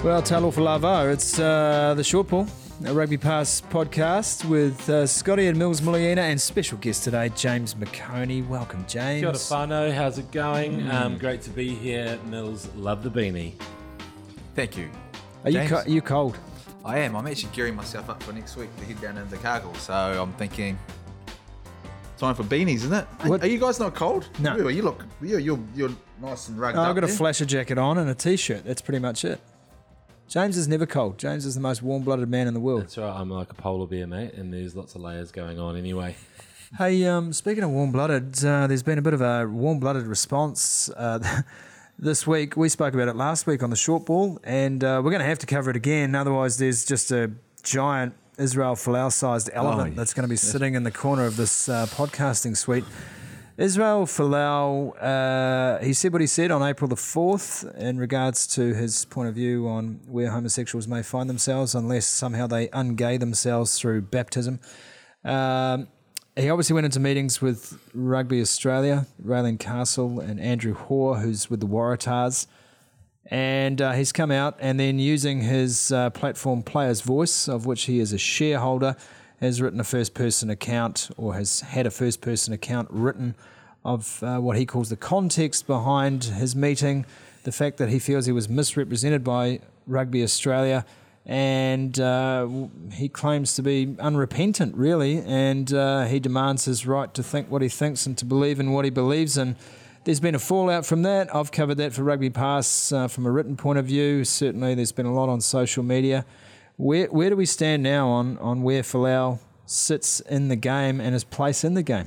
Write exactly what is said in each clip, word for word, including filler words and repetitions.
Well, talo for lava. It's uh, the Short Ball, a Rugby Pass podcast with uh, Scotty and Mills Muliana and special guest today, James McOnie. Welcome, James. Kia ora whānau, how's it going? Mm. Um, great to be here. Mills, love the beanie. Thank you. Are you, co- are you cold? I am. I'm actually gearing myself up for next week to head down into Cargill. So I'm thinking, time for beanies, isn't it? What? Are you guys not cold? No. You, you look, you're, you're, you're nice and rugged Oh, up I've got there. a flasher jacket on and a t-shirt. That's pretty much it. James is never cold. James is the most warm-blooded man in the world. That's right, I'm like a polar bear, mate, and there's lots of layers going on anyway. Hey, um, speaking of warm-blooded, uh, there's been a bit of a warm-blooded response uh, this week. We spoke about it last week on the Short Ball, and uh, we're going to have to cover it again. Otherwise, there's just a giant Israel Folau-sized elephant Oh, that's going to be sitting in the corner of this uh, podcasting suite. Israel Folau, uh, he said what he said on April the fourth in regards to his point of view on where homosexuals may find themselves unless somehow they ungay themselves through baptism. Um, he obviously went into meetings with Rugby Australia, Raelene Castle and Andrew Hoare, who's with the Waratahs. And uh, he's come out and then using his uh, platform Players Voice, of which he is a shareholder, has written a first-person account or has had a first-person account written of uh, what he calls the context behind his meeting, the fact that he feels he was misrepresented by Rugby Australia, and uh, he claims to be unrepentant, really, and uh, he demands his right to think what he thinks and to believe in what he believes in. There's been a fallout from that. I've covered that for Rugby Pass uh, from a written point of view. Certainly there's been a lot on social media. Where where do we stand now on, on where Folau sits in the game and his place in the game?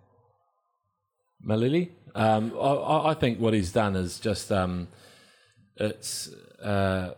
Malili, um, I, I think what he's done is just um, it's uh,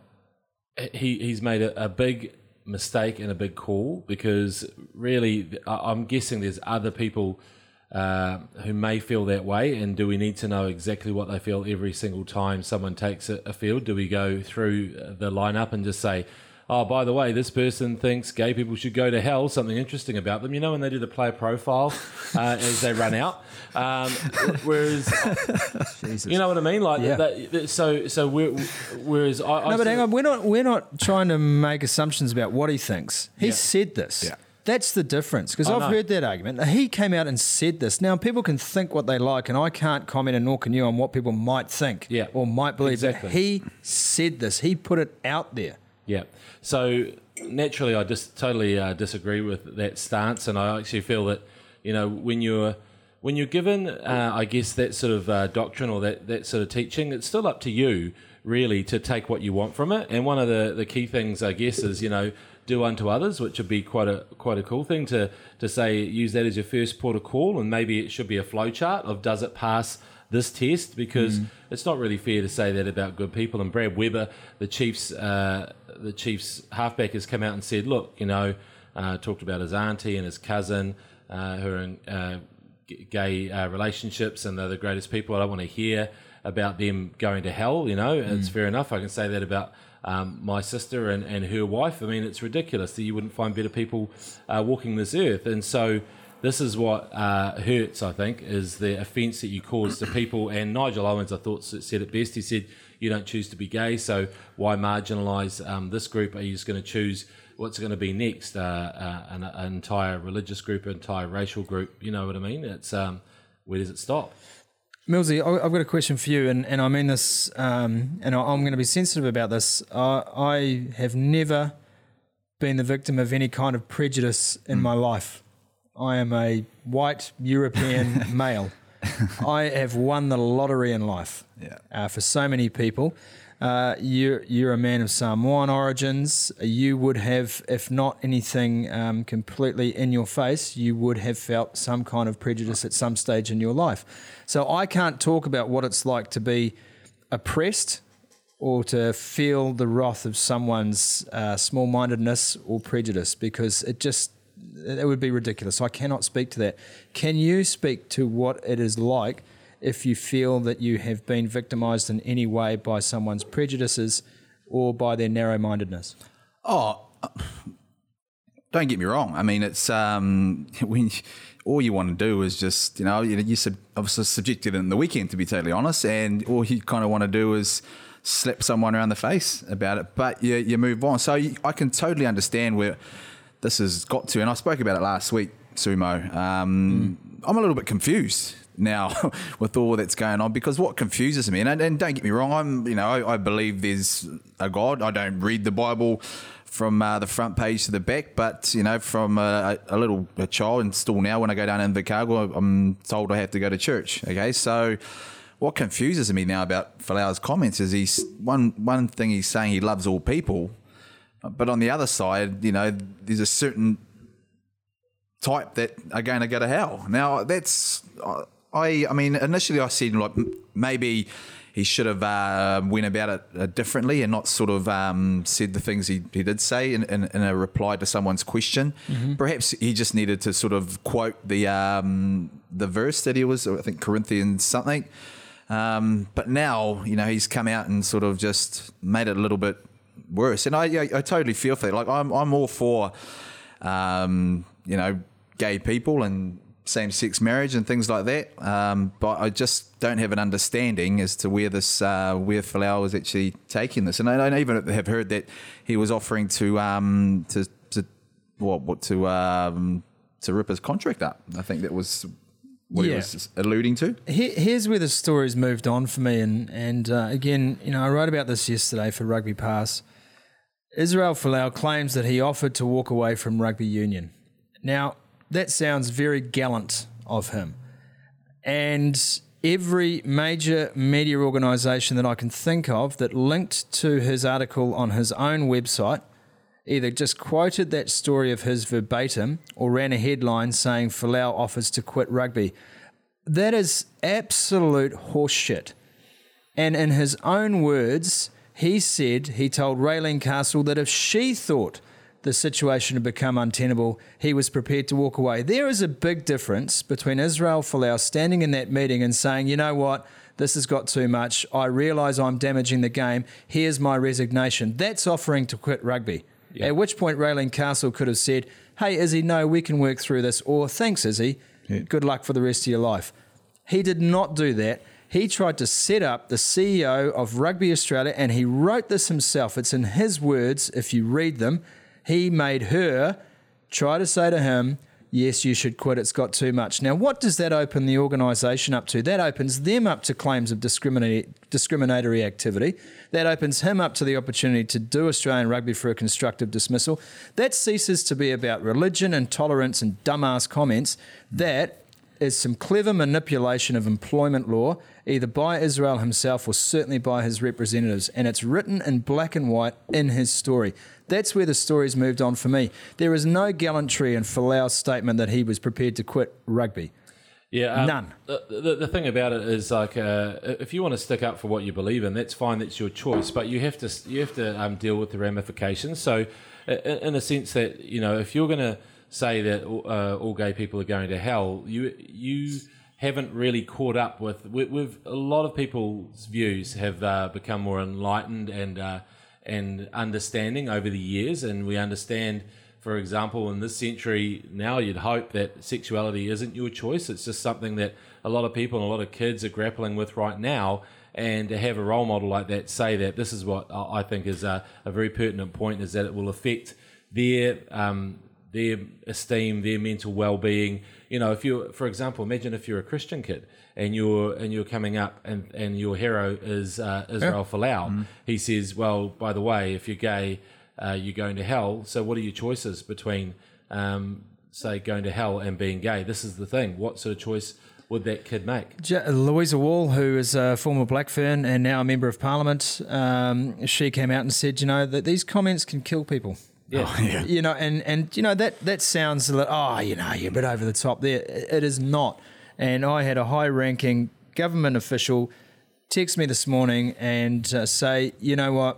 he he's made a, a big mistake and a big call because really I'm guessing there's other people uh, who may feel that way, and do we need to know exactly what they feel every single time someone takes a, a field? Do we go through the lineup and just say, oh, by the way, this person thinks gay people should go to hell, something interesting about them. You know, when they do the player profile uh, as they run out. Um, whereas, Jesus. You know what I mean? Like, yeah. that, so, so we're, whereas I... No, I but hang on, we're not, we're not trying to make assumptions about what he thinks. He Yeah. said this. Yeah. That's the difference, because I I've know. heard that argument. He came out and said this. Now, people can think what they like, and I can't comment, and nor can you, on what people might think Yeah. or might believe. Exactly. But he said this. He put it out there. Yeah. So naturally, I just totally uh, disagree with that stance, and I actually feel that you know when you're when you're given, uh, I guess that sort of uh, doctrine or that, that sort of teaching, it's still up to you really to take what you want from it. And one of the, the key things, I guess, is you know do unto others, which would be quite a quite a cool thing to to say. Use that as your first port of call, and maybe it should be a flow chart of does it pass this test, because mm. it's not really fair to say that about good people. And Brad Weber, the Chiefs, uh, the Chiefs halfback, has come out and said, look, you know, uh, talked about his auntie and his cousin uh, who are in uh, g- gay uh, relationships, and they're the greatest people. I don't want to hear about them going to hell. You know, mm. it's fair enough. I can say that about um, my sister and, and her wife. I mean, it's ridiculous that you wouldn't find better people uh, walking this earth. And so this is what uh, hurts, I think, is the offence that you cause to people. And Nigel Owens, I thought, said it best. He said, you don't choose to be gay, so why marginalise um, this group? Are you just going to choose what's going to be next? Uh, uh, an, an entire religious group, an entire racial group, you know what I mean? It's um, where does it stop? Millsy, I've got a question for you, and, and I mean this, um, and I'm going to be sensitive about this. Uh, I have never been the victim of any kind of prejudice in mm. my life. I am a white European male. I have won the lottery in life. Yeah. Uh, for so many people. Uh, you're, you're a man of Samoan origins. You would have, if not anything um, completely in your face, you would have felt some kind of prejudice at some stage in your life. So I can't talk about what it's like to be oppressed or to feel the wrath of someone's uh, small-mindedness or prejudice, because it just... it would be ridiculous. I cannot speak to that. Can you speak to what it is like if you feel that you have been victimised in any way by someone's prejudices or by their narrow-mindedness? Oh, don't get me wrong. I mean, it's um, when you, all you want to do is just, you know, you, you sub, I was subjected in the weekend, to be totally honest, and all you kind of want to do is slap someone around the face about it, but you, you move on. So you, I can totally understand where this has got to, and I spoke about it last week, Sumo. Um, mm. I'm a little bit confused now with all that's going on, because what confuses me, and, and don't get me wrong, I'm you know I, I believe there's a God. I don't read the Bible from uh, the front page to the back, but you know from a, a little a child, and still now when I go down in Invercargill, I'm told I have to go to church. Okay, so what confuses me now about Folau's comments is he's one one thing he's saying he loves all people, but on the other side, you know, there's a certain type that are going to go to hell. Now that's I I mean initially I said like maybe he should have uh, went about it uh, differently and not sort of um, said the things he, he did say in, in, in a reply to someone's question. Mm-hmm. Perhaps he just needed to sort of quote the um, the verse that he was, I think Corinthians something. Um, but now, you know, he's come out and sort of just made it a little bit worse. And I I, I totally feel for that. Like I'm I'm all for, um, you know, gay people and same-sex marriage and things like that, um, but I just don't have an understanding as to where this, uh, where Folau is actually taking this. And I don't even have heard that he was offering to, um, to, to what, what to, um, to rip his contract up. I think that was what yeah. he was alluding to. Here's where the story's moved on for me, and and uh, again, you know, I wrote about this yesterday for Rugby Pass. Israel Folau claims that he offered to walk away from rugby union. Now, that sounds very gallant of him. And every major media organisation that I can think of that linked to his article on his own website either just quoted that story of his verbatim or ran a headline saying Folau offers to quit rugby. That is absolute horseshit. And in his own words, he said he told Raylene Castle that if she thought the situation had become untenable, he was prepared to walk away. There is a big difference between Israel Folau standing in that meeting and saying, you know what, this has got too much. I realise I'm damaging the game. Here's my resignation. That's offering to quit rugby. Yeah. At which point Raylene Castle could have said, hey, Izzy, no, we can work through this. Or thanks, Izzy. Yeah. Good luck for the rest of your life. He did not do that. He tried to set up the C E O of Rugby Australia, and he wrote this himself. It's in his words, if you read them. He made her try to say to him, yes, you should quit, it's got too much. Now, what does that open the organisation up to? That opens them up to claims of discriminatory, discriminatory activity. That opens him up to the opportunity to do Australian rugby for a constructive dismissal. That ceases to be about religion and tolerance and dumbass comments. That is some clever manipulation of employment law, either by Israel himself or certainly by his representatives. And it's written in black and white in his story. That's where the story's moved on for me. There is no gallantry in Folau's statement that he was prepared to quit rugby. Yeah, um, none. The, the, the thing about it is, like, uh, if you want to stick up for what you believe in, that's fine. That's your choice. But you have to you have to um, deal with the ramifications. So, in, in a sense that, you know, if you're going to say that uh, all gay people are going to hell, you you haven't really caught up with with, with a lot of people's views have uh, become more enlightened and uh, and understanding over the years, and we understand, for example, in this century now, you'd hope that sexuality isn't your choice. It's just something that a lot of people and a lot of kids are grappling with right now, and to have a role model like that say that, this is what I think is a, a very pertinent point, is that it will affect their um, their esteem, their mental well-being. You know, if you, for example, imagine if you're a Christian kid and you're and you're coming up and, and your hero is uh, Israel yeah. Folau. Mm. He says, well, by the way, if you're gay, uh, you're going to hell. So what are your choices between, um, say, going to hell and being gay? This is the thing. What sort of choice would that kid make? Louisa Wall, who is a former Blackfern and now a Member of Parliament, um, she came out and said, you know, that these comments can kill people. Yeah. Oh, yeah, you know, and, and you know that that sounds a little, oh, you know, you're a bit over the top there. It is not. And I had a high-ranking government official text me this morning and uh, say, you know what,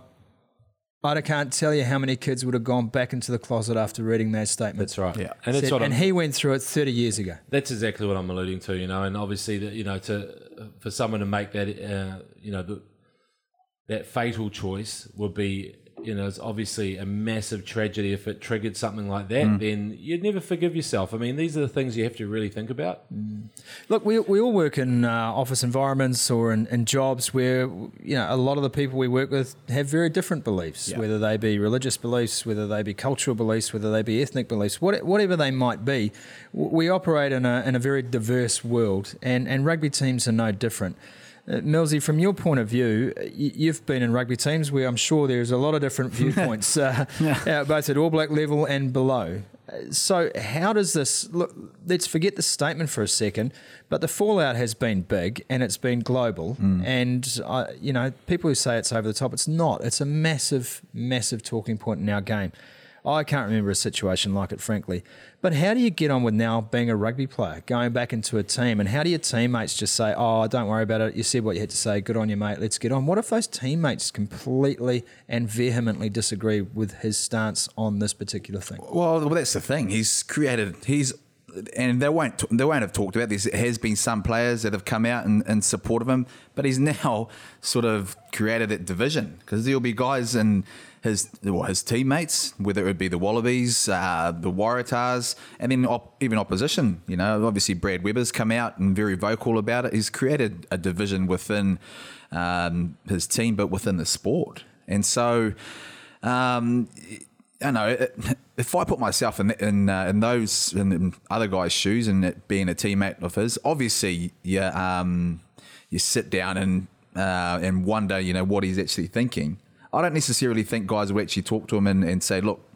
I can't tell you how many kids would have gone back into the closet after reading that statement. That's right. Yeah, and, Said, and he went through it thirty years ago. That's exactly what I'm alluding to. You know, and obviously, that, you know, to for someone to make that, uh, you know, the, that fatal choice would be you know, it's obviously a massive tragedy if it triggered something like that, mm. then you'd never forgive yourself. I mean, these are the things you have to really think about. Mm. Look, we we all work in uh, office environments or in, in jobs where, you know, a lot of the people we work with have very different beliefs, yeah. whether they be religious beliefs, whether they be cultural beliefs, whether they be ethnic beliefs, what, whatever they might be. We operate in a in a very diverse world, and, and rugby teams are no different. Uh, Millsy, from your point of view, you've been in rugby teams where I'm sure there's a lot of different viewpoints, uh, yeah. both at All Black level and below. So how does this look? Let's forget the statement for a second, but the fallout has been big and it's been global. Mm. And uh, you know, people who say it's over the top, it's not. It's a massive, massive talking point in our game. I can't remember a situation like it, frankly. But how do you get on with now being a rugby player, going back into a team, and how do your teammates just say, oh, don't worry about it, you said what you had to say, good on you, mate, let's get on? What if those teammates completely and vehemently disagree with his stance on this particular thing? Well, well that's the thing. He's created, he's, and they won't, they won't have talked about this. There has been some players that have come out in, in support of him, but he's now sort of created that division, because there'll be guys in his well, his teammates, whether it would be the Wallabies, uh, the Waratahs, and then op- even opposition. You know, obviously Brad Weber's come out and very vocal about it. He's created a division within um, his team, but within the sport. And so, um, I know if I put myself in in, uh, in those in other guys' shoes and it being a teammate of his, obviously, yeah, um, you sit down and uh, and wonder, you know, what he's actually thinking. I don't necessarily think guys will actually talk to him and, and say, look,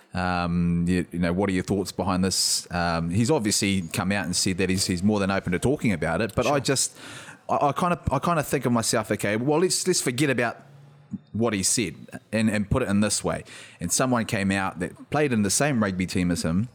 um, you, you know, what are your thoughts behind this? Um, he's obviously come out and said that he's, he's more than open to talking about it. But sure. I just, I kind of, I kind of think of myself, okay, well, let's let's forget about what he said and, and put it in this way. And someone came out that played in the same rugby team as him,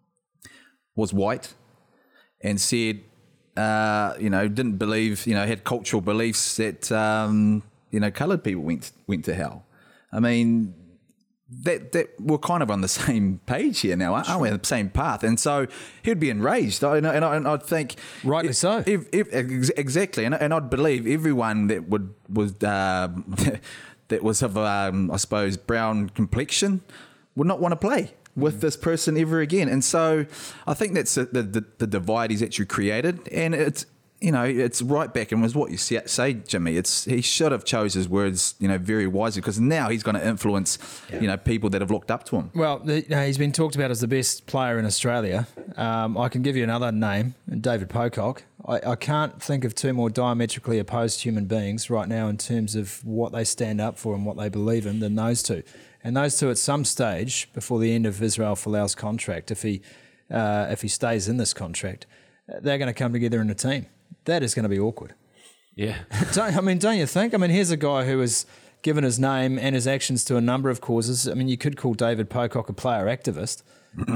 was white, and said, uh, you know, didn't believe, you know, had cultural beliefs that. Um, You know, coloured people went went to hell. I mean, that that we're kind of on the same page here now, aren't we? On the same path, and so he'd be enraged. And, I, and, I, and I'd think, rightly if, so, if, if, exactly. And, and I'd believe everyone that would was uh, that was of um, I suppose brown complexion would not want to play with this person ever again. And so I think that's the the, the divide he's actually created, and it's. You know, it's right back, and was what you say, Jimmy. It's he should have chose his words, you know, very wisely, because now he's going to influence, yeah. you know, people that have looked up to him. Well, the, uh, he's been talked about as the best player in Australia. Um, I can give you another name, David Pocock. I, I can't think of two more diametrically opposed human beings right now in terms of what they stand up for and what they believe in than those two. And those two, at some stage before the end of Israel Folau's contract, if he uh, if he stays in this contract, they're going to come together in a team. That is going to be awkward. Yeah. don't, I mean, don't you think? I mean, here's a guy who has given his name and his actions to a number of causes. I mean, you could call David Pocock a player activist.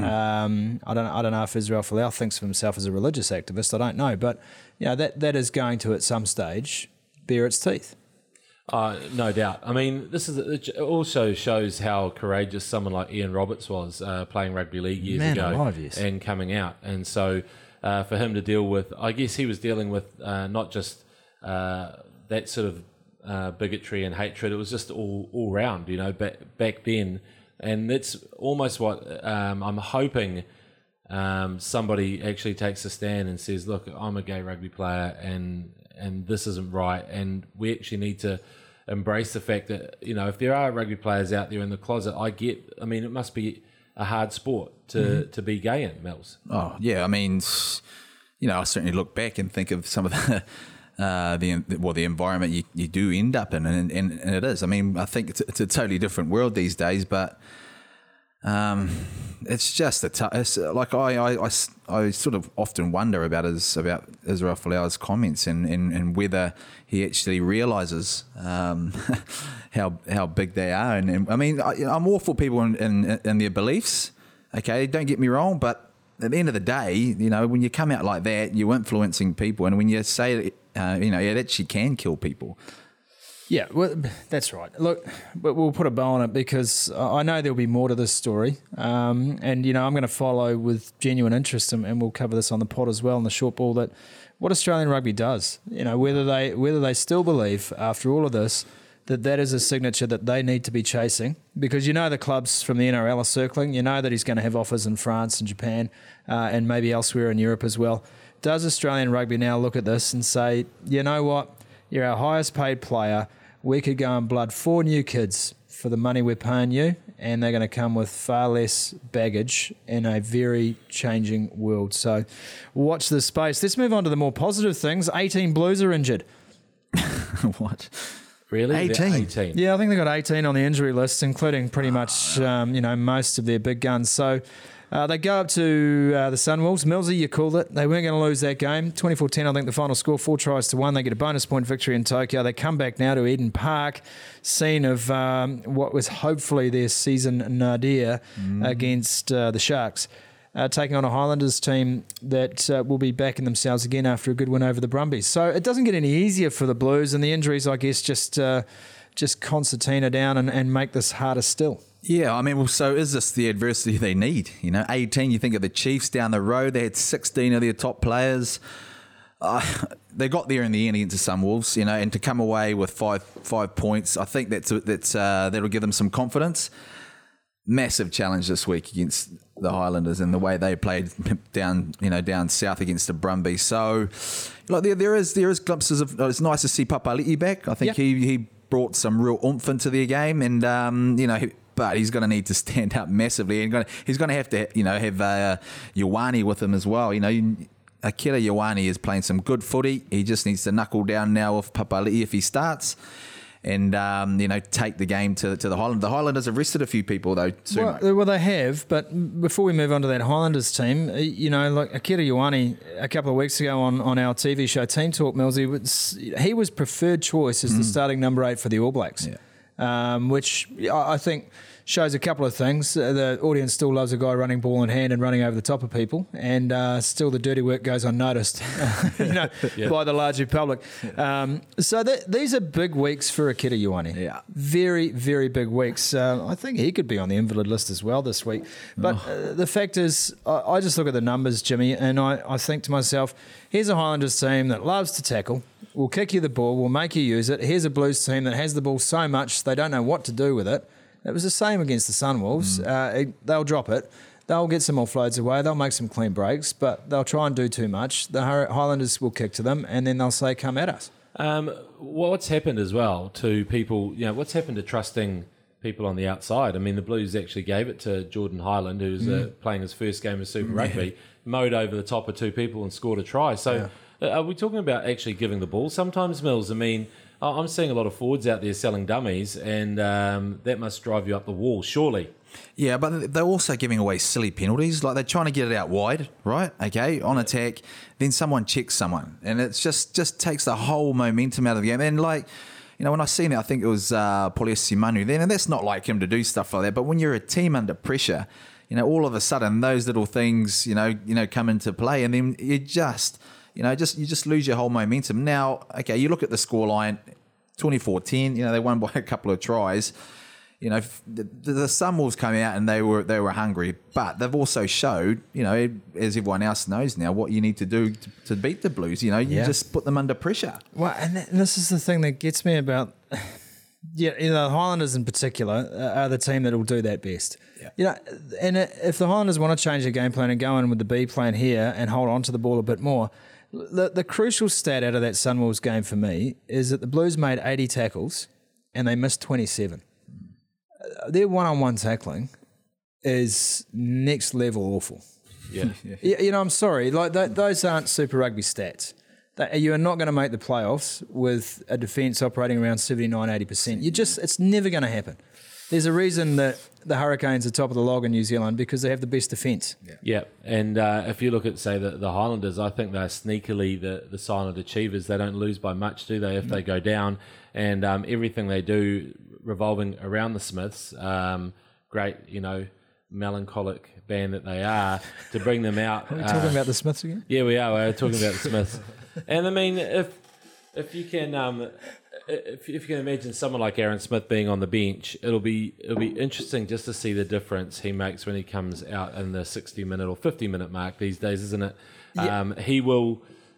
um, I don't I don't know if Israel Folau thinks of himself as a religious activist. I don't know. But, you know, that, that is going to, at some stage, bear its teeth. Uh, no doubt. I mean, this is it also shows how courageous someone like Ian Roberts was uh, playing rugby league years Man ago alive, yes. and coming out. And so... Uh, for him to deal with, I guess he was dealing with uh, not just uh, that sort of uh, bigotry and hatred. It was just all all round, you know, back back then, and that's almost what um, I'm hoping um, somebody actually takes a stand and says, "Look, I'm a gay rugby player, and and this isn't right, and we actually need to embrace the fact that, you know, if there are rugby players out there in the closet, I get. I mean, it must be a hard sport to, mm-hmm. to be gay in, Mills. Oh, yeah. I mean, you know, I certainly look back and think of some of the, uh, the well, the environment you, you do end up in, and, and, and it is. I mean, I think it's, it's a totally different world these days, but um, it's just a tough. It's like I, I, I, I sort of often wonder about his about Israel Folau's comments and, and, and whether he actually realises um, how how big they are. And, and I mean, I, I'm all for people in, in, in their beliefs. Okay, don't get me wrong, but at the end of the day, you know, when you come out like that, you're influencing people, and when you say, uh, you know, it actually can kill people. Yeah, well, that's right. Look, but we'll put a bow on it because I know there'll be more to this story. Um, and, you know, I'm going to follow with genuine interest, and, and we'll cover this on the pod as well, in the short ball, that what Australian rugby does, you know, whether they whether they still believe after all of this that that is a signature that they need to be chasing, because you know the clubs from the N R L are circling. You know that he's going to have offers in France and Japan uh, and maybe elsewhere in Europe as well. Does Australian rugby now look at this and say, you know what, you're our highest paid player, we could go and blood four new kids for the money we're paying you, and they're going to come with far less baggage in a very changing world. So watch this space. Let's move on to the more positive things. eighteen Blues are injured. What? Really? eighteen? eighteen. Yeah, I think they got eighteen on the injury list, including pretty much um, you know most of their big guns. So uh, they go up to uh, the Sunwolves. Millsy, you called it. They weren't going to lose that game. twenty-four ten, I think the final score, four tries to one. They get a bonus point victory in Tokyo. They come back now to Eden Park, scene of um, what was hopefully their season nadir mm. against uh, the Sharks. Uh, taking on a Highlanders team that uh, will be backing themselves again after a good win over the Brumbies. So it doesn't get any easier for the Blues, and the injuries, I guess, just uh, just concertina down and, and make this harder still. Yeah, I mean, well, so is this the adversity they need? You know, eighteen, you think of the Chiefs down the road, they had sixteen of their top players. Uh, they got there in the end against the Sunwolves, you know, and to come away with five five points, I think that's that's uh, that'll give them some confidence. Massive challenge this week against the Highlanders and the way they played down, you know, down south against the Brumbies. So, like there, there is there is glimpses of. It's nice to see Papali'i back. I think yep. he he brought some real oomph into their game, and um, you know, he, but he's going to need to stand up massively, and gonna, he's going to have to, you know, have uh, Ioane with him as well. You know, Akira Ioane is playing some good footy. He just needs to knuckle down now with Papali'i if he starts. And, um, you know, take the game to to the Highlanders. The Highlanders have rested a few people, though, too. Well, well, they have, but before we move on to that Highlanders team, you know, like Akira Ioane a couple of weeks ago on, on our T V show Team Talk, Millsy, was, he was preferred choice as mm. the starting number eight for the All Blacks, yeah. um, which I think shows a couple of things. The audience still loves a guy running ball in hand and running over the top of people, and uh, still the dirty work goes unnoticed, you know, yeah. by the larger public. Um, so that, these are big weeks for Akira Ioane. Yeah, very, very big weeks. Uh, I think he could be on the invalid list as well this week. But oh. uh, the fact is, I, I just look at the numbers, Jimmy, and I, I think to myself, here's a Highlanders team that loves to tackle, will kick you the ball, will make you use it. Here's a Blues team that has the ball so much they don't know what to do with it. It was the same against the Sunwolves. Mm. Uh, it, they'll drop it. They'll get some offloads away. They'll make some clean breaks, but they'll try and do too much. The Highlanders will kick to them, and then they'll say, come at us. Um, what's happened as well to people, you know, what's happened to trusting people on the outside? I mean, the Blues actually gave it to Jordan Highland, who's mm. uh, playing his first game of Super Rugby, yeah. mowed over the top of two people and scored a try. So yeah. are we talking about actually giving the ball sometimes, Mills? I mean, I'm seeing a lot of forwards out there selling dummies, and um, that must drive you up the wall, surely. Yeah, but they're also giving away silly penalties. Like they're trying to get it out wide, right? Okay, on attack, then someone checks someone, and it's just just takes the whole momentum out of the game. And like, you know, when I seen it, I think it was uh, Poliesi Manu then, and that's not like him to do stuff like that. But when you're a team under pressure, you know, all of a sudden those little things, you know, you know, come into play, and then you just. You know, just you just lose your whole momentum. Now, okay, you look at the scoreline, twenty-four ten, you know, they won by a couple of tries. You know, the, the Sunwolves came out and they were they were hungry, but they've also showed, you know, as everyone else knows now, what you need to do to, to beat the Blues. You know, you yeah. just put them under pressure. Well, and, th- and this is the thing that gets me about, yeah, you know, the Highlanders in particular are the team that will do that best. Yeah. You know, and if the Highlanders want to change their game plan and go in with the B plan here and hold on to the ball a bit more, The, the crucial stat out of that Sunwolves game for me is that the Blues made eighty tackles and they missed twenty-seven. Uh, their one-on-one tackling is next level awful. Yeah, you, you know, I'm sorry, like th- those aren't Super Rugby stats. That, you are not going to make the playoffs with a defence operating around seventy-nine, eighty percent. You just, it's never going to happen. There's a reason that the Hurricanes are top of the log in New Zealand because they have the best defence. Yeah, yeah. and uh, if you look at, say, the, the Highlanders, I think they're sneakily the, the silent achievers. They don't lose by much, do they, if no. they go down? And um, everything they do revolving around the Smiths, um, great, you know, melancholic band that they are, to bring them out. Are we talking uh, about the Smiths again? Yeah, we are. We're talking about the Smiths. And, I mean, if if you can... Um, If, if you can imagine someone like Aaron Smith being on the bench, it'll be it'll be interesting just to see the difference he makes when he comes out in the sixty minute or fifty minute mark these days, isn't it? Yeah. Um, he will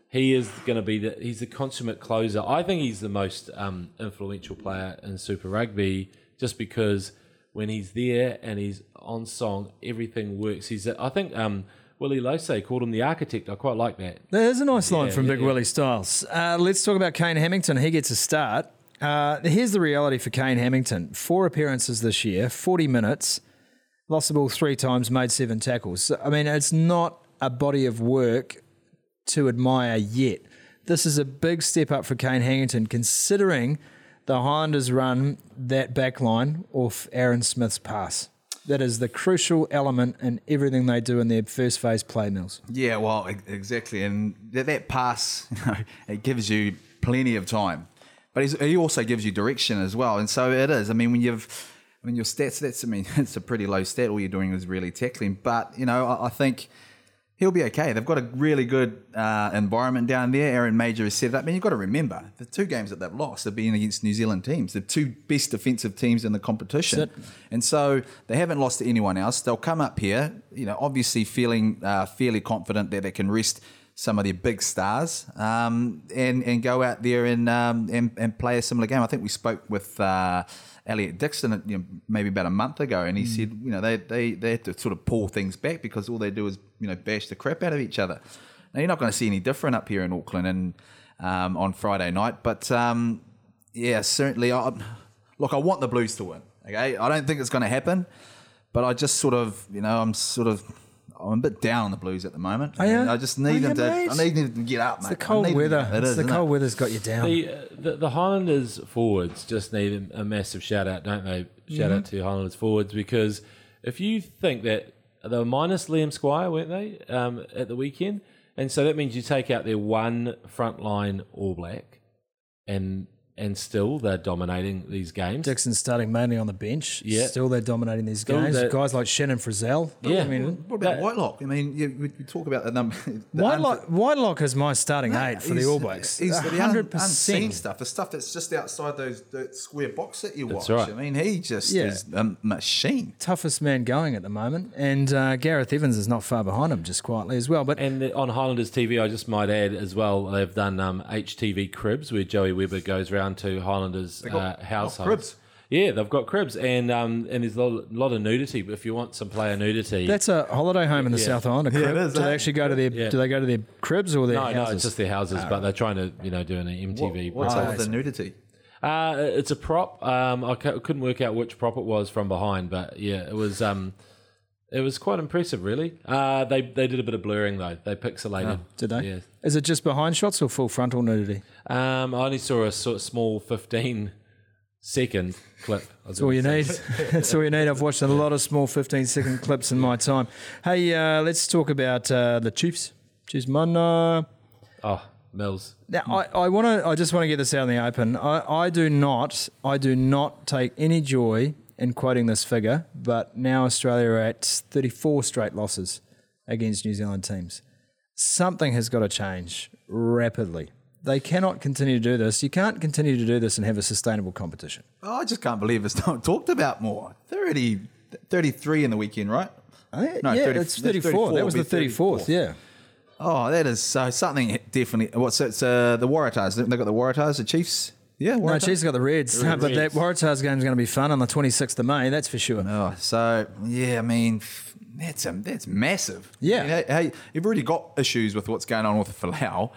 he is going to be the he's the consummate closer. I think he's the most um, influential player in Super Rugby, just because when he's there and he's on song, everything works. He's I think um, Willie Losey called him the architect. I quite like that. There's a nice line Yeah, from yeah, Big yeah. Willie Styles. Uh, let's talk about Kane Hamilton. He gets a start. Uh, here's the reality for Kane Hamilton. Four appearances this year, forty minutes, lost the ball three times, made seven tackles. So, I mean, it's not a body of work to admire yet. This is a big step up for Kane Hamilton, considering the Highlanders run that back line off Aaron Smith's pass. That is the crucial element in everything they do in their first phase play mills. Yeah, well, e- exactly. And that, that pass, you know, it gives you plenty of time. But he's, he also gives you direction as well. And so it is. I mean, when you've, when your stats, that's, I mean, it's a pretty low stat. All you're doing is really tackling. But, you know, I, I think he'll be okay. They've got a really good uh, environment down there. Aaron Major has set it up. I mean, you've got to remember, the two games that they've lost have been against New Zealand teams, the two best defensive teams in the competition. That's it. And so they haven't lost to anyone else. They'll come up here, you know, obviously feeling uh, fairly confident that they can rest some of their big stars um, and, and go out there and, um, and and play a similar game. I think we spoke with uh, Elliot Dixon, you know, maybe about a month ago, and he mm. said, you know, they, they they have to sort of pull things back because all they do is, you know, bash the crap out of each other. Now, you're not going to see any different up here in Auckland and um, on Friday night, but um, yeah, certainly. I, look, I want the Blues to win. Okay, I don't think it's going to happen, but I just sort of, you know, I'm sort of. I'm a bit down on the Blues at the moment. Oh, yeah? I just need Oh, them yeah, to. mate. I need them to get up, It's mate. the cold I need them to weather. get up. It It's is, the isn't cold it? weather's got you down. The, uh, the the Highlanders forwards just need a massive shout out, don't they? Shout Mm-hmm. out to Highlanders forwards, because if you think that they were minus Liam Squire, weren't they, um, at the weekend? And so that means you take out their one frontline All Black, and and still they're dominating these games. Dixon's starting mainly on the bench. Yeah. Still they're dominating these Still games. they're- Guys like Shannon Frizzell. Yeah. I mean, What about That- Whitelock? I mean, you, we we talk about the number. the Whitelock, Whitelock is my starting un- eight for he's- the All Blacks. He's the un- hundred unseen percent. stuff, the stuff that's just outside those that square box that you watch. That's right. I mean, he just Yeah. is a machine. Toughest man going at the moment. And uh, Gareth Evans is not far behind him, just quietly as well. But And the- on Highlanders T V, I just might add as well, they've done um, H T V Cribs, where Joey Webber goes round to Highlanders got- uh, got households. cribs. Yeah, they've got cribs, and um, and there's a lot, lot of nudity. But if you want some player nudity, that's a holiday home in the Yeah. South Island. A crib. it is, do they eh? actually go to their? Yeah. Do they go to their cribs or their no, no, houses? it's just their houses. But they're trying to, you know, do an M T V. What, what's Oh, up with I the nudity? Uh, it's a prop. Um, I c- couldn't work out which prop it was from behind, but yeah, it was. Um, it was quite impressive, really. Uh, they they did a bit of blurring though. They pixelated. Did they? Yeah. Is it just behind shots or full frontal nudity? Um, I only saw a sort of small fifteen second clip. That's all you need. That's all you need. I've watched a lot of small fifteen second clips in my time. Hey, uh, let's talk about uh, the Chiefs. Chiefs Mana. Oh, Mills. Now, I, I want to. I just want to get this out in the open. I, I do not. I do not take any joy in quoting this figure. But now Australia are at thirty-four straight losses against New Zealand teams. Something has got to change rapidly. They cannot continue to do this. You can't continue to do this and have a sustainable competition. Oh, I just can't believe it's not talked about more. thirty, thirty-three in the weekend, right? I, No, yeah, thirty it's that's thirty-four. thirty-four, That was the it'll be thirty-fourth. thirty-four. Yeah. Oh, that is so something definitely. What's it's uh, the Waratahs? They've got the Waratahs, the Chiefs. Yeah, No, Waratahs. Chiefs got the Reds, but that Reds. Waratahs game is going to be fun on the twenty-sixth of May. That's for sure. Oh, so yeah, I mean that's a, that's massive. Yeah. I mean, hey, hey, you've already got issues with what's going on with Falau,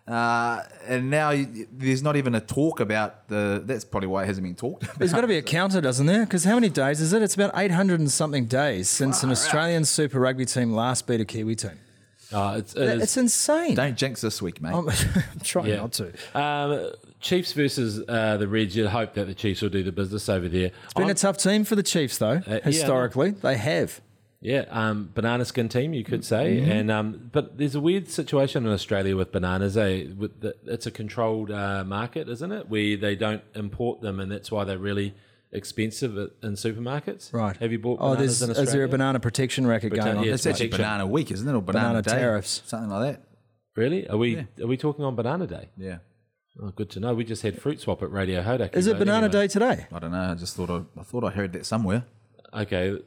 uh, and now you, there's not even a talk about the. That's probably why it hasn't been talked about. There's got to be a counter, doesn't there? Because how many days is it? It's about eight hundred and something days since an Australian Super Rugby team last beat a Kiwi team. Oh, it's, it is- It's insane. Don't jinx this week, mate. I'm trying Yeah. not to. Um, Chiefs versus uh, the Reds. You'd hope that the Chiefs will do the business over there. It's been a tough team for the Chiefs, though. yeah. historically, they have. Yeah, um, banana skin team, you could say, Mm-hmm. and um, but there's a weird situation in Australia with bananas. Eh? With the, it's a controlled uh, market, isn't it? Where they don't import them, and that's why they're really expensive at, in supermarkets. Right. Have you bought Oh, bananas there's, in Australia? is there a banana protection racket Bata- going on? yeah, it's actually protection. Banana Week, isn't it? Or Banana, Banana Day, tariffs. something like that. Really? Are we are we talking on Banana Day? Yeah. Oh, good to know. We just had fruit swap at Radio Hodak. Is it Banana anyway. Day today? I don't know. I just thought I, I thought I heard that somewhere. Okay.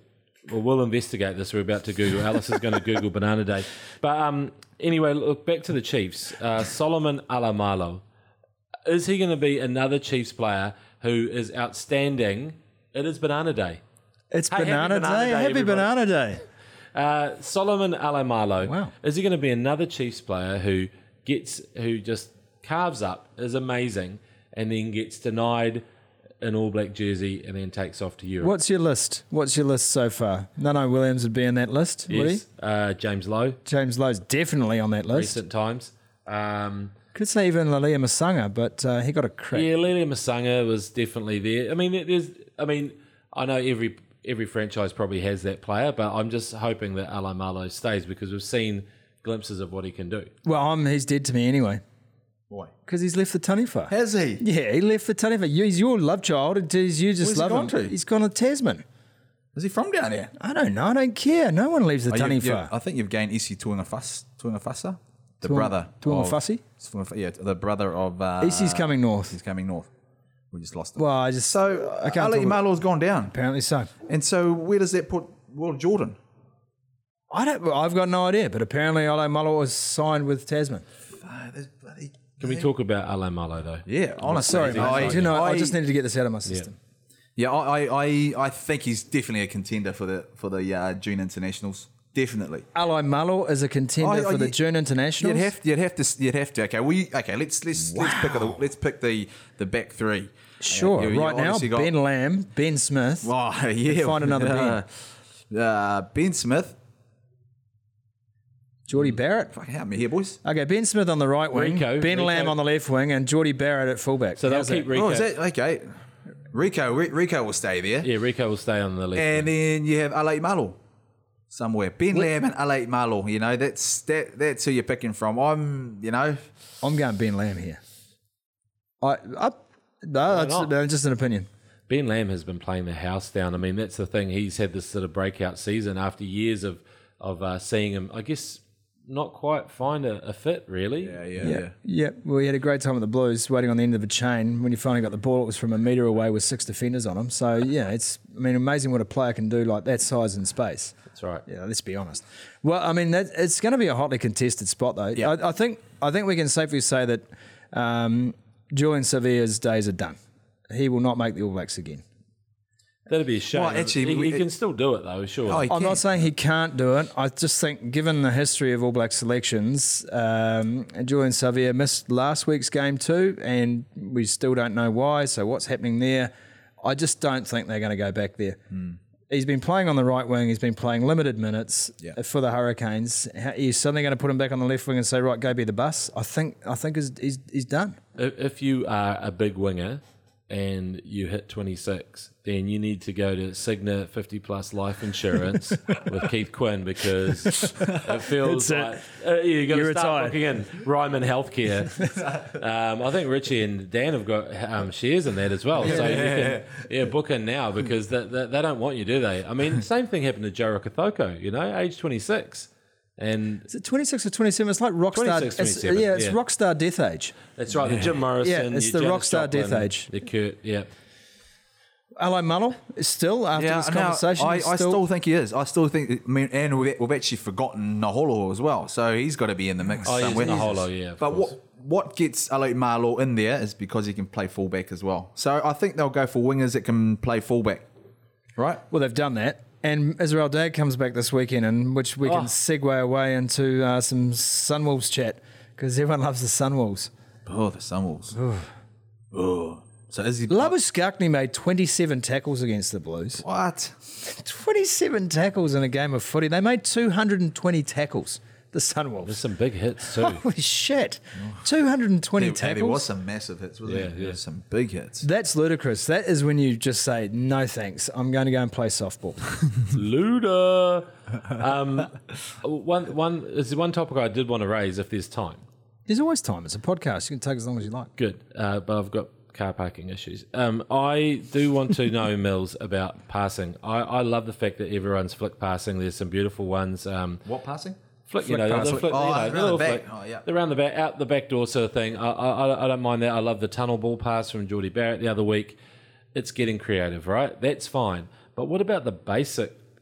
Well, we'll investigate this. We're about to Google. Alice is going to Google Banana Day. But um, anyway, look, back to the Chiefs. Uh, Solomon Alomalo. Is he going to be another Chiefs player who is outstanding? It is Banana Day. It's Hey, happy Banana, Banana Day. Day, Happy everybody. Banana Day. Uh, Solomon Alomalo. Wow. Is he going to be another Chiefs player who gets who just carves up, is amazing, and then gets denied an All Black jersey and then takes off to Europe? What's your list? What's your list so far? Nano Williams would be in that list, would he? Yes. Uh, James Lowe, James Lowe's definitely on that list. recent times. Um, Could say even Lalia Masanga, but uh, he got a crack. yeah, Lelia Masanga was definitely there. I mean, there's. I mean, I know every every franchise probably has that player, but I'm just hoping that Alomalo stays because we've seen glimpses of what he can do. Well, I'm, he's dead to me anyway Why? because he's left for Taniwha. Has he? Yeah, he left for Taniwha. You- He's your love child. and You just Where's he love gone him. to? He's gone to Tasman. Is he from down there? I don't know. I don't care. No one leaves the Oh, you- you- Taniwha. I think you've gained Isi Tuangafasa, Tuangafasa, the Tuang- brother. Tuangafasi? of, yeah, the brother of. Uh, Isi's coming north. He's coming north. We just lost him. Well, I just so I uh, can't Ali talk about- Marlow's gone down, apparently so. and so where does that put Will Jordan? I don't. well, I've got no idea, but apparently Alo Muller was signed with Tasman. Uh, there's bloody- Can we talk about Alomalo though? Yeah, honestly, Sorry, mate. I, Do you know, I, I- just needed to get this out of my system. Yeah, I, I, I think he's definitely a contender for the for the uh, June internationals. Definitely. Alo Muller is a contender Oh, oh, for the you- June Internationals. You'd have, you'd have to, you'd have to. Okay, we okay. Let's let's let's pick the let's pick the the back three. Sure. You- you right now, obviously got- Ben Lamb, Ben Smith. Oh yeah, Find another Ben. Uh, uh, Ben Smith. Geordie Barrett. Fucking help me here, boys. Okay, Ben Smith on the right wing, Rico, Ben Rico. Lamb on the left wing, and Geordie Barrett at fullback. So they'll How's keep that? Rico. Oh, is that okay? Rico, Ri- Rico will stay there, Yeah, Rico will stay on the left. and then you have Alate Malo somewhere. Ben Lamb and Alate Malo. You know that's that that's who you're picking from. I'm, you know, I'm going Ben Lamb here. I, I no, that's not? no, just an opinion. Ben Lamb has been playing the house down. I mean, that's the thing. He's had this sort of breakout season after years of of uh, seeing him, I guess, not quite find a, a fit, really. yeah, yeah, Yeah, yeah. Well, we had a great time with the Blues, waiting on the end of a chain. When you finally got the ball, it was from a metre away with six defenders on him. So yeah, it's I mean amazing what a player can do like that size and space. That's right. Yeah, let's be honest. Well, I mean, that, it's going to be a hotly contested spot, though. Yeah. I, I think I think we can safely say that um, Julian Sevilla's days are done. He will not make the All Blacks again. That'd be a shame. Well, actually, he, we- he can still do it, though, sure. Oh, he I'm can. not saying he can't do it. I just think, given the history of All Black selections, um, Julian Sevilla missed last week's game too, and we still don't know why. So what's happening there? I just don't think they're going to go back there. He's been playing on the right wing. He's been playing limited minutes Yeah. for the Hurricanes. How- Are you suddenly going to put him back on the left wing and say, right, go be the bus? I think I think he's, he's, he's done. If, if you are a big winger and you hit twenty-six, then you need to go to Cigna fifty plus life insurance with Keith Quinn because it feels That's like uh, you're going You're to start retired. booking in Ryman Healthcare. um, I think Richie and Dan have got um, shares in that as well. So you can yeah, book in now because they, they, they don't want you, do they? I mean, same thing happened to Joe Rokithoko, you know, age twenty-six. And Is it twenty-six or twenty-seven? It's like Rockstar. twenty-six, it's- twenty-seven, yeah, it's yeah. Rockstar death age. that's right, the Jim Morrison. Yeah, it's your the Janis Rockstar death Joplin, age. The Kurt, yeah. Alo Muller is still, after Yeah, this now, conversation, I, he's I still, still think he is. I still think, I mean, and we've, we've actually forgotten Naholo as well. So he's got to be in the mix Oh, yes, somewhere. Naholo, yeah, of But course. what what gets Alec Marlow in there is because he can play fullback as well. So I think they'll go for wingers that can play fullback. Right? well, they've done that. And Israel Dag comes back this weekend, in which we Oh. can segue away into uh, some Sunwolves chat because everyone loves the Sunwolves. Oh, the Sunwolves. Oh. So is he... Labus Skakny made twenty-seven tackles against the Blues. What? twenty-seven tackles in a game of footy. They made two hundred twenty tackles, the There's Sunwolves. some big hits too. Holy shit. two hundred twenty There, tackles. there was some massive hits, wasn't Yeah, there? yeah. There was some big hits. That's ludicrous. That is when you just say, no thanks, I'm going to go and play softball. Luda. Um, one, one, there's one topic I did want to raise if there's time. There's always time. It's a podcast. You can take as long as you like. Good, uh, but I've got car parking issues. Um, I do want to know, Mills, about passing. I, I love the fact that everyone's flick passing. There's some beautiful ones. Um, What passing? Flick, you Flick know, pass. the flick, Oh, you know, around the little the back. flick. Oh, yeah. Around the back, out the back door sort of thing. I, I, I don't mind that. I love the tunnel ball pass from Geordie Barrett the other week. It's getting creative, right? That's fine. But what about the basic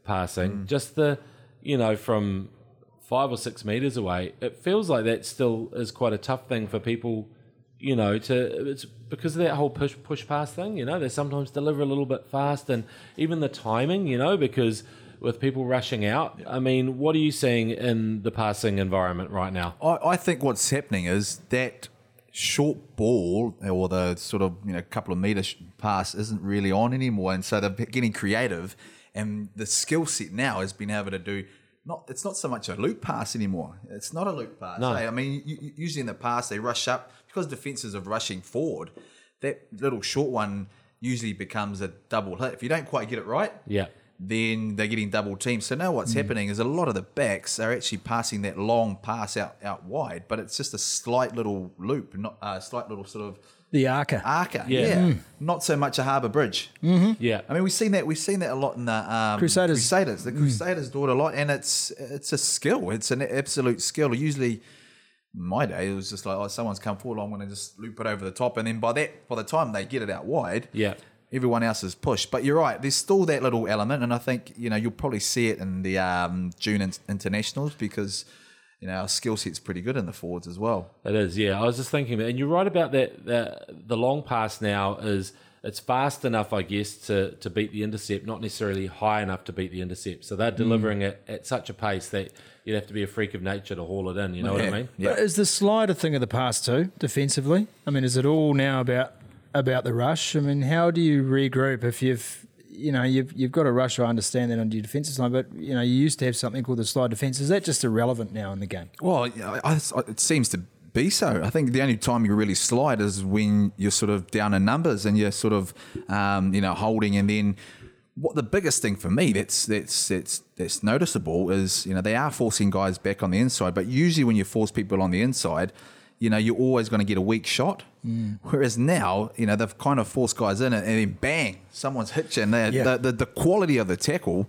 passing, just the, you know, from five or six meters away, it feels like that still is quite a tough thing for people, you know, to, it's because of that whole push, push pass thing, you know, they sometimes deliver a little bit fast, and even the timing, you know, because with people rushing out, I mean, what are you seeing in the passing environment right now? I, I think what's happening is that short ball or the sort of, you know, couple of meter pass isn't really on anymore, and so they're getting creative, and the skill set now has been able to do not it's not so much a loop pass anymore. It's not a loop pass. No. eh? I mean, you, you- usually in the past they rush up because defenses are rushing forward. That little short one usually becomes a double hit. If you don't quite get it right, Yeah. then they're getting double teamed. So now what's happening is a lot of the backs are actually passing that long pass out, out wide, but it's just a slight little loop, not a slight little sort of The Arca. arca. Yeah. Yeah, Mm. not so much a harbour bridge. Yeah. I mean, we've seen that. We've seen that a lot in the um, Crusaders. Crusaders. The Crusaders do it a lot, and it's it's a skill. It's an absolute skill. Usually, in my day, it was just like, oh, someone's come forward, I'm going to just loop it over the top, and then by that, by the time they get it out wide, Yeah. everyone else is pushed. But you're right. There's still that little element, and I think you know you'll probably see it in the um, June in- internationals because you know our skill set's pretty good in the forwards as well. It is, yeah. I was just thinking, and you're right about that. The, the long pass now is it's fast enough, I guess, to, to beat the intercept, not necessarily high enough to beat the intercept. So they're delivering it at such a pace that you'd have to be a freak of nature to haul it in. You know what I mean? Yeah. But is the slide a thing of the past too, defensively? I mean, is it all now about about the rush? I mean, how do you regroup if you've you know you've you've got a rush? I understand that on your defensive line, but you know you used to have something called the slide defense. Is that just irrelevant now in the game? Well, I, I, it seems to be so. I think the only time you really slide is when you're sort of down in numbers and you're sort of, um, you know, holding. And then what the biggest thing for me that's that's that's that's noticeable is, you know, they are forcing guys back on the inside, but usually when you force people on the inside, you know, you're always going to get a weak shot. Mm. Whereas now, you know, they've kind of forced guys in and then bang, someone's hit you. And Yeah. the, the the quality of the tackle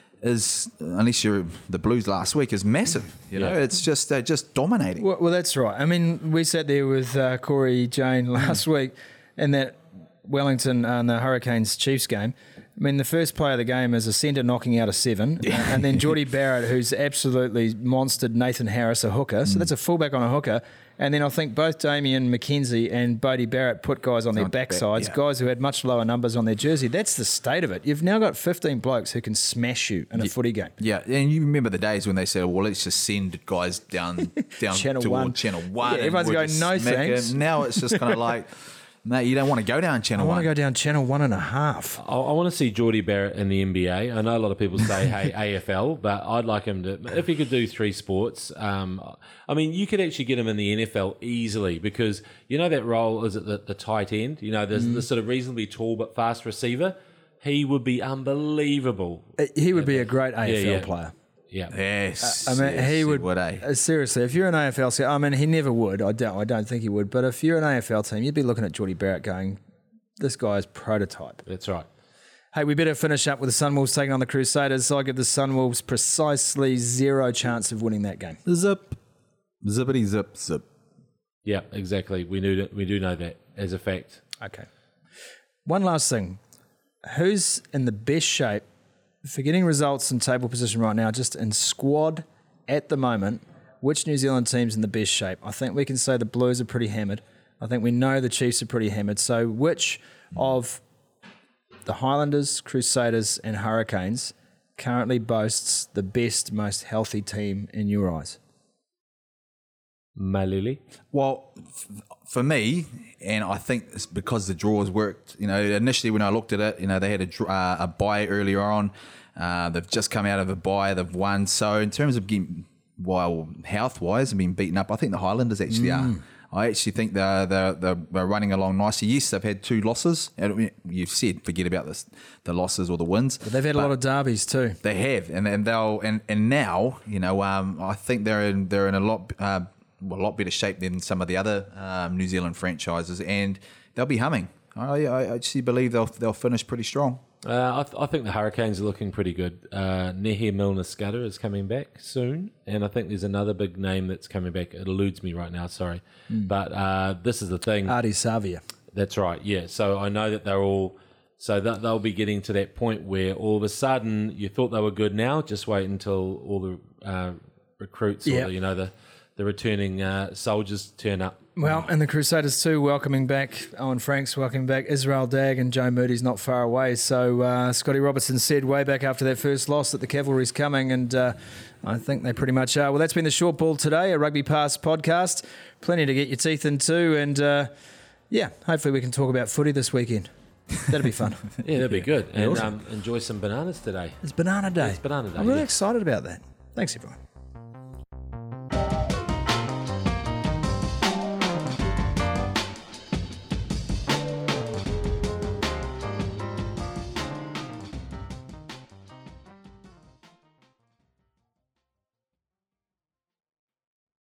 is, unless you're the Blues last week, is massive. You know, Yeah. it's just they're just dominating. Well, well, that's right. I mean, we sat there with uh, Corey Jane last week in that Wellington and the Hurricanes Chiefs game. I mean, the first play of the game is a centre knocking out a seven, and then Geordie Barrett, who's absolutely monstered Nathan Harris, a hooker. So that's a fullback on a hooker. And then I think both Damien McKenzie and Bodie Barrett put guys on their On the back, backsides, yeah. guys who had much lower numbers on their jersey. That's the state of it. You've now got fifteen blokes who can smash you in a footy game. Yeah, and you remember the days when they said, "Well, let's just send guys down down Channel toward one. Channel One." Yeah, and everyone's we'll going, just "No, smack thanks." it." Now it's just kind of like, no, you don't want to go down I Channel want One. to go down channel one and a half. I, I want to see Geordie Barrett in the N B A. I know a lot of people say, hey, A F L, but I'd like him to, if he could do three sports. Um, I mean, you could actually get him in the N F L easily because, you know, that role is at the, the tight end. You know, there's Mm. the sort of reasonably tall but fast receiver. He would be unbelievable. Uh, He would be a great A F L yeah. player. Yeah. Yes, I mean, yes, he would. would eh? uh, seriously, if you're an A F L, se- I mean, he never would. I don't. I don't think he would. But if you're an A F L team, you'd be looking at Geordie Barrett, going, "This guy's prototype." That's right. Hey, we better finish up with the Sunwolves taking on the Crusaders. I give the Sunwolves precisely zero chance of winning that game. Zip, zippity zip zip. Yeah, exactly. We do, we do know that as a fact. Okay. One last thing: who's in the best shape? Forgetting results and table position right now, just in squad at the moment, which New Zealand team's in the best shape? I think we can say the Blues are pretty hammered. I think we know the Chiefs are pretty hammered. So which of the Highlanders, Crusaders and Hurricanes currently boasts the best, most healthy team in your eyes? Malili. Well, f- for me, and I think it's because the draws worked. You know, initially when I looked at it, you know, they had a, dr- uh, a bye earlier on. Uh, they've just come out of a bye. They've won. So in terms of getting, well, health-wise and being beaten up, I think the Highlanders actually Mm. are. I actually think they're, they're, they're, they're running along nicely. Yes, they've had two losses. And you've said, forget about this, the losses or the wins. But they've had a lot of derbies too. They have, and and they'll and, and now you know um, I think they're in they're in a lot uh, well, a lot better shape than some of the other um, New Zealand franchises, and they'll be humming. I, I actually believe they'll they'll finish pretty strong. Uh, I, th- I think the Hurricanes are looking pretty good. Uh, Nehe Milner-Skudder is coming back soon, and I think there's another big name that's coming back. It eludes me right now, sorry. But uh, this is the thing. Artie Savia. That's right, yeah. So I know that they're all So that they'll be getting to that point where all of a sudden you thought they were good now, just wait until all the uh, recruits Yep. or the, you know the the returning uh, soldiers turn up. Well, and the Crusaders too, welcoming back Owen Franks, welcoming back Israel Dagg, and Joe Moody's not far away. So uh, Scotty Robertson said way back after that first loss that the cavalry's coming, and uh, I think they pretty much are. Well, that's been the Short Ball today, a Rugby Pass podcast. Plenty to get your teeth into, and uh, yeah, hopefully we can talk about footy this weekend. That'd be fun. Yeah, that'd be good. And awesome. um, enjoy some bananas today. It's Banana Day. It's Banana Day, I'm really yeah. excited about that. Thanks, everyone.